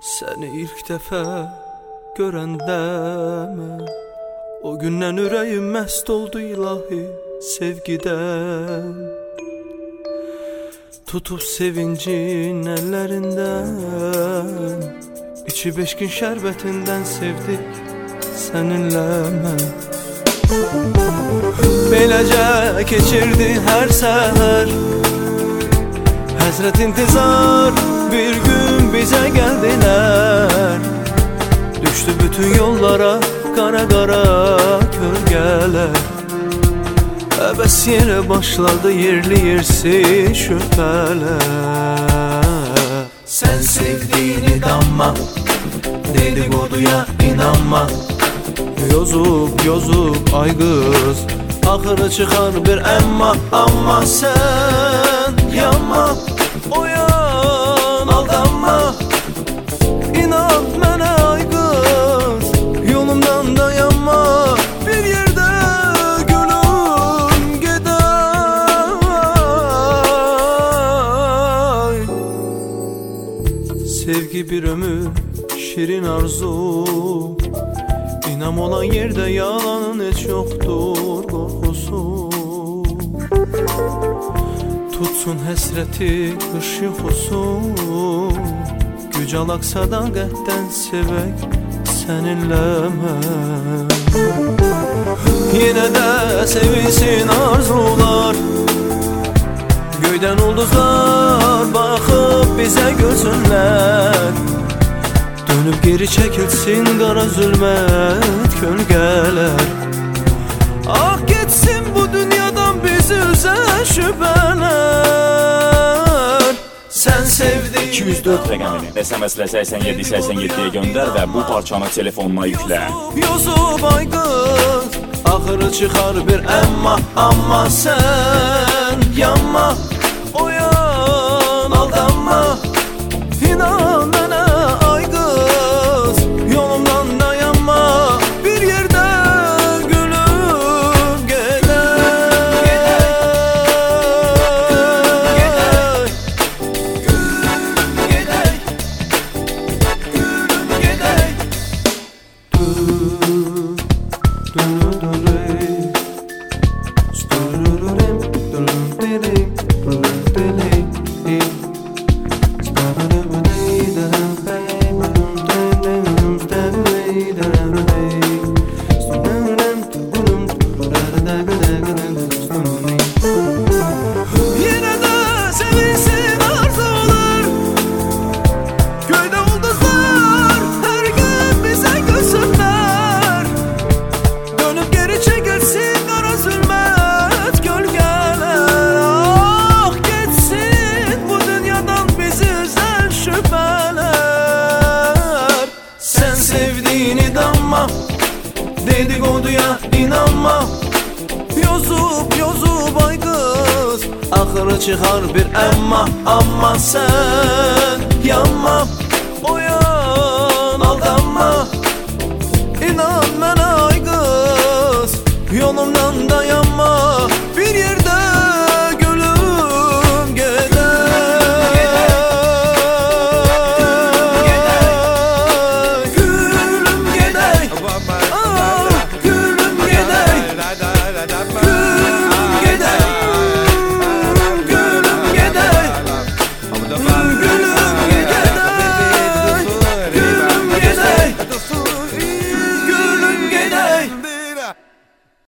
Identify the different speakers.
Speaker 1: Səni ilk dəfə görəndəmə, o gündən ürəyim məst oldu ilahi sevgidən. Tutub sevincin əllərindən, içib eşqin şərbətindən sevdik səninlə mən. Beləcə keçirdi hər səhər, həsrət intizar, bir gün bizə gəldilər. Düşdü bütün yollara qara qara kölgələr, əbəs yerə başladı yerli yersiz şübhələr. Sən sevdiğini danma, dedikoduya inanma, yozub yozub ay qız, axırı çıxar bir əmma. Amma sən yanma, oyan aldanma, inan mənə ay qız, yolumdan dayanma. Bir yerdə gülüm gedər. Sevgi bir ömür, şirin arzu, İnam olan yerdə yalanın heç yoxdur qorxusu. Tutsun həsrəti qış yuxusu, güc alaq sadaqətdən sevək səninlə mən. Yenə də sevilsin arzular, göydən ulduzlar baxıb bizə gözünlər. Dönüb geri çəkilsin qara zülmət kölgələr. Ah getsin bu dünyadan bizi üzən şübhələr. Sən sevdin
Speaker 2: 204 rəqəmini SMS-lə 8787-yə göndər və bu parçanı telefonuna yüklə.
Speaker 1: Yozub ay qız, axırı çıxar bir əmma. Amma sən yanma, oyan aldanma, inan mənə ay qız, yolumdan dayanma. Bir yerdə gülüm gedər. Gülüm gedər, gülüm gedər. Yenə də sevilsin arzular, göydə ulduzlar hər gün bizə gülsünlər. Dönüb geri çəkilsin qara zülmət kölgələr. Ah getsin bu dünyadan bizi üzən şübhələr. Sən sevdiğini danma, dedikoduya inanma, yozub yozub ay qız, axırı çıxar bir əmma. Amma sən yanma, oyan aldanma, inan mənə ay qız, yolumdan